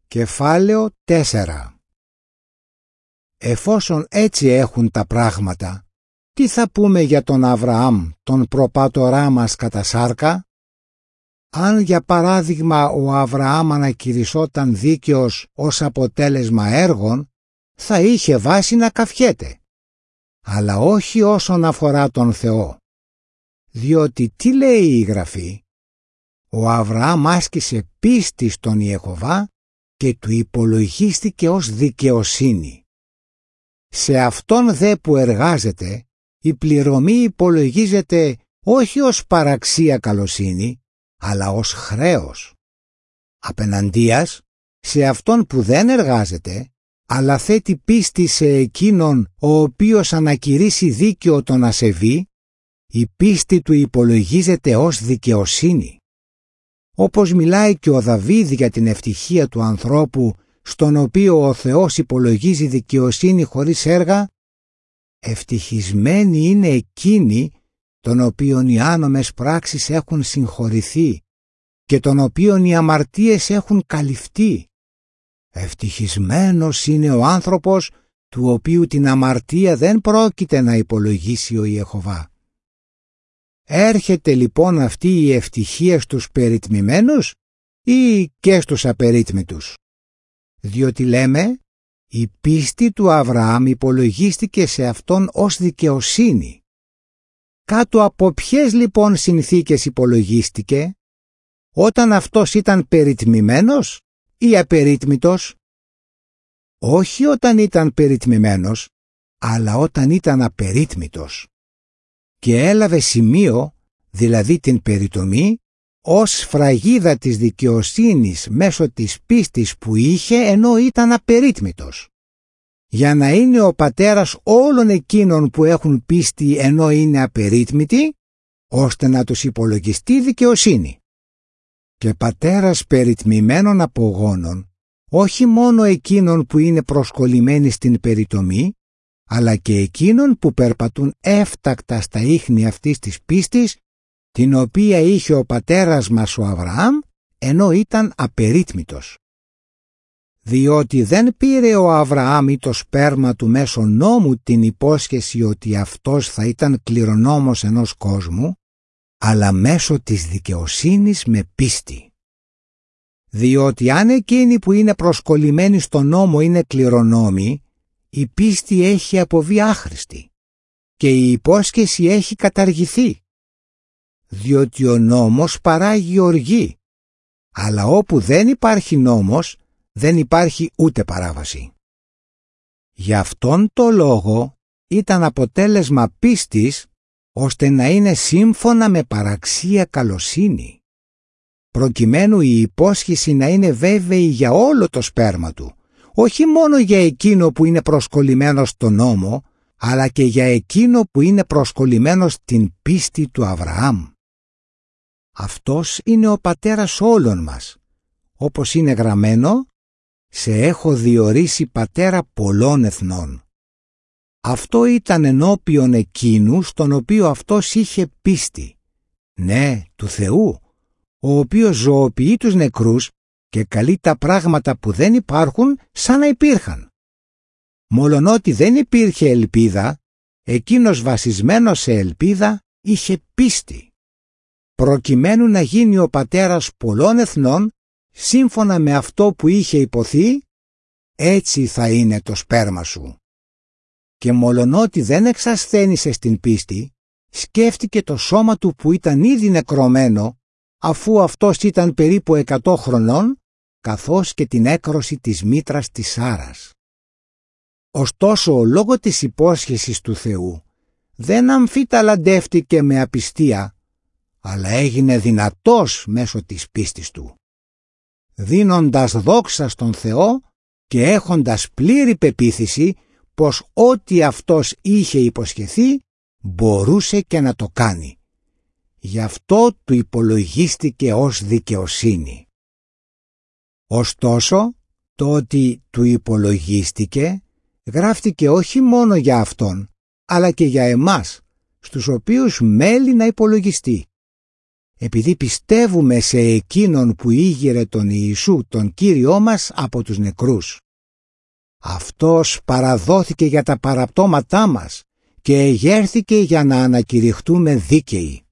Κεφάλαιο 4. Εφόσον έτσι έχουν τα πράγματα, τι θα πούμε για τον Αβραάμ, τον προπάτορά μας κατά σάρκα? Αν για παράδειγμα ο Αβραάμ ανακηρυσσόταν δίκαιος ως αποτέλεσμα έργων, θα είχε βάση να καυχέται. Αλλά όχι όσον αφορά τον Θεό. Διότι τι λέει η Γραφή? Ο Αβραάμ άσκησε πίστη στον Ιεχωβά και του υπολογίστηκε ως δικαιοσύνη. Σε αυτόν δε που εργάζεται, η πληρωμή υπολογίζεται όχι ως παραξία καλοσύνη, αλλά ως χρέος. Απεναντίας, σε αυτόν που δεν εργάζεται, αλλά θέτει πίστη σε εκείνον ο οποίος ανακηρύσει δίκαιο τον ασεβή, η πίστη του υπολογίζεται ως δικαιοσύνη. Όπως μιλάει και ο Δαβίδ για την ευτυχία του ανθρώπου, στον οποίο ο Θεός υπολογίζει δικαιοσύνη χωρίς έργα, ευτυχισμένοι είναι εκείνοι των οποίων οι άνομες πράξεις έχουν συγχωρηθεί και των οποίων οι αμαρτίες έχουν καλυφθεί. Ευτυχισμένος είναι ο άνθρωπος του οποίου την αμαρτία δεν πρόκειται να υπολογίσει ο Ιεχωβά. Έρχεται λοιπόν αυτή η ευτυχία στους περιτμημένους ή και στους απερίτμητους? Διότι λέμε, η πίστη του Αβραάμ υπολογίστηκε σε αυτόν ως δικαιοσύνη. Κάτω από ποιες λοιπόν συνθήκες υπολογίστηκε? Όταν αυτός ήταν περιτμημένος ή απερίτμητος? Όχι όταν ήταν περιτμημένος, αλλά όταν ήταν απερίτμητος. Και έλαβε σημείο, δηλαδή την περιτομή, ως σφραγίδα της δικαιοσύνης μέσω της πίστης που είχε ενώ ήταν απερίτμητος, για να είναι ο πατέρας όλων εκείνων που έχουν πίστη ενώ είναι απερίτμητοι, ώστε να τους υπολογιστεί δικαιοσύνη. Και πατέρας περιτμημένων απογόνων, όχι μόνο εκείνων που είναι προσκολλημένοι στην περιτομή, αλλά και εκείνων που περπατούν έφτακτα στα ίχνη αυτής της πίστης, την οποία είχε ο πατέρας μας ο Αβραάμ, ενώ ήταν απερίτμητος. Διότι δεν πήρε ο Αβραάμ ή το σπέρμα του μέσω νόμου την υπόσχεση ότι αυτός θα ήταν κληρονόμος ενός κόσμου, αλλά μέσω της δικαιοσύνης με πίστη. Διότι αν εκείνοι που είναι προσκολλημένοι στον νόμο είναι κληρονόμοι, η πίστη έχει αποβεί άχρηστη και η υπόσχεση έχει καταργηθεί. Διότι ο νόμος παράγει οργή, αλλά όπου δεν υπάρχει νόμος, δεν υπάρχει ούτε παράβαση. Γι' αυτόν το λόγο ήταν αποτέλεσμα πίστης, ώστε να είναι σύμφωνα με παραξία καλοσύνη, προκειμένου η υπόσχεση να είναι βέβαιη για όλο το σπέρμα του, όχι μόνο για εκείνο που είναι προσκολλημένο στον νόμο, αλλά και για εκείνο που είναι προσκολλημένο στην πίστη του Αβραάμ. Αυτός είναι ο πατέρας όλων μας, όπως είναι γραμμένο, «Σε έχω διορίσει πατέρα πολλών εθνών». Αυτό ήταν ενώπιον εκείνου στον οποίο αυτός είχε πίστη, ναι, του Θεού, ο οποίος ζωοποιεί τους νεκρούς και καλεί τα πράγματα που δεν υπάρχουν σαν να υπήρχαν. Μολονότι δεν υπήρχε ελπίδα, εκείνος βασισμένος σε ελπίδα είχε πίστη, προκειμένου να γίνει ο πατέρας πολλών εθνών, σύμφωνα με αυτό που είχε υποθεί, έτσι θα είναι το σπέρμα σου. Και μολονότι δεν εξασθένησε στην πίστη, σκέφτηκε το σώμα του που ήταν ήδη νεκρωμένο, αφού αυτός ήταν περίπου 100 χρονών, καθώς και την έκρωση της μήτρας της Σάρας. Ωστόσο, λόγω της υπόσχεσης του Θεού, δεν αμφιταλαντεύτηκε με απιστία, αλλά έγινε δυνατός μέσω της πίστης του, δίνοντας δόξα στον Θεό και έχοντας πλήρη πεποίθηση πως ό,τι αυτός είχε υποσχεθεί μπορούσε και να το κάνει. Γι' αυτό του υπολογίστηκε ως δικαιοσύνη. Ωστόσο, το ότι του υπολογίστηκε γράφτηκε όχι μόνο για αυτόν, αλλά και για εμάς, στους οποίους μέλει να υπολογιστεί. επειδή πιστεύουμε σε εκείνον που ήγηρε τον Ιησού, τον Κύριό μας, από τους νεκρούς. Αυτός παραδόθηκε για τα παραπτώματά μας και εγέρθηκε για να ανακηρυχτούμε δίκαιοι.